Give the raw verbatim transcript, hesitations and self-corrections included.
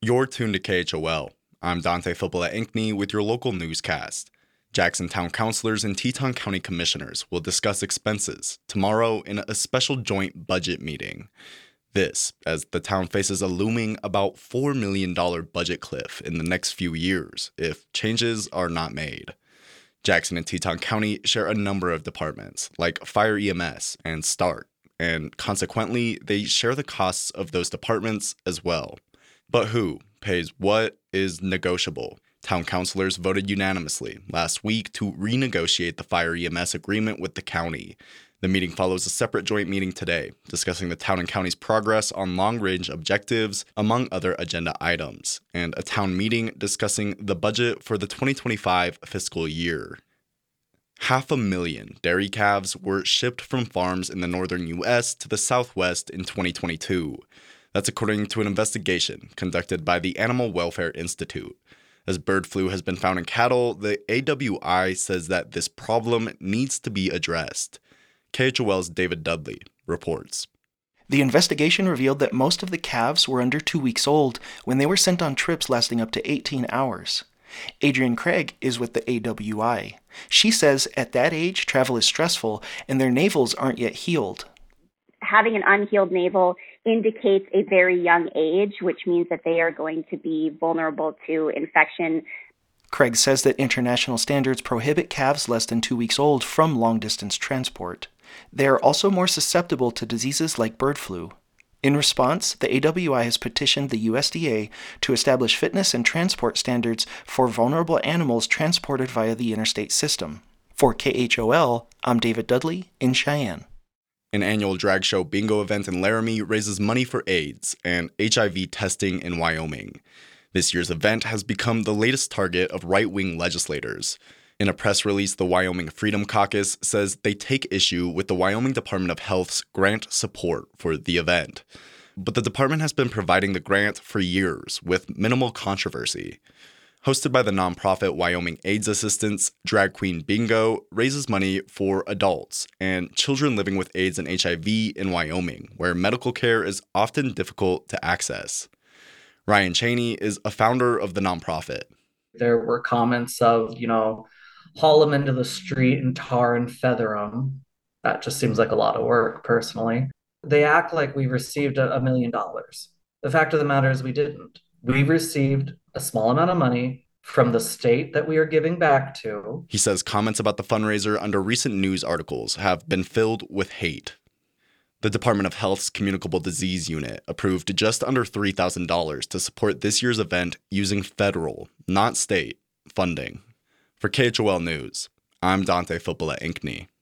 You're tuned to K H O L. I'm Dante Filppula-Ankney with your local newscast. Jackson Town councilors and Teton County commissioners will discuss expenses tomorrow in a special joint budget meeting. This, as the town faces a looming about four million dollars budget cliff in the next few years if changes are not made. Jackson and Teton County share a number of departments, like Fire E M S and START, and consequently, they share the costs of those departments as well. But who pays what is negotiable? Town councilors voted unanimously last week to renegotiate the Fire E M S agreement with the county. The meeting follows a separate joint meeting today, discussing the town and county's progress on long-range objectives, among other agenda items, and a town meeting discussing the budget for the twenty twenty-five fiscal year. Half a million dairy calves were shipped from farms in the northern U S to the southwest in twenty twenty-two. That's according to an investigation conducted by the Animal Welfare Institute. As bird flu has been found in cattle, the A W I says that this problem needs to be addressed. K H O L's David Dudley reports. The investigation revealed that most of the calves were under two weeks old when they were sent on trips lasting up to eighteen hours. Adrienne Craig is with the A W I. She says at that age, travel is stressful and their navels aren't yet healed. Having an unhealed navel indicates a very young age, which means that they are going to be vulnerable to infection. Craig says that international standards prohibit calves less than two weeks old from long-distance transport. They are also more susceptible to diseases like bird flu. In response, the A W I has petitioned the U S D A to establish fitness and transport standards for vulnerable animals transported via the interstate system. For K H O L, I'm David Dudley in Cheyenne. An annual drag show bingo event in Laramie raises money for AIDS and H I V testing in Wyoming. This year's event has become the latest target of right-wing legislators. In a press release, the Wyoming Freedom Caucus says they take issue with the Wyoming Department of Health's grant support for the event. But the department has been providing the grant for years with minimal controversy. Hosted by the nonprofit Wyoming AIDS Assistance, Drag Queen Bingo raises money for adults and children living with AIDS and H I V in Wyoming, where medical care is often difficult to access. Ryan Cheney is a founder of the nonprofit. There were comments of, you know, haul them into the street and tar and feather them. That just seems like a lot of work, personally. They act like we received a, a million dollars. The fact of the matter is we didn't. We received a small amount of money from the state that we are giving back to. He says comments about the fundraiser under recent news articles have been filled with hate. The Department of Health's Communicable Disease Unit approved just under three thousand dollars to support this year's event using federal, not state, funding. For K H O L News, I'm Dante Filppula-Ankney.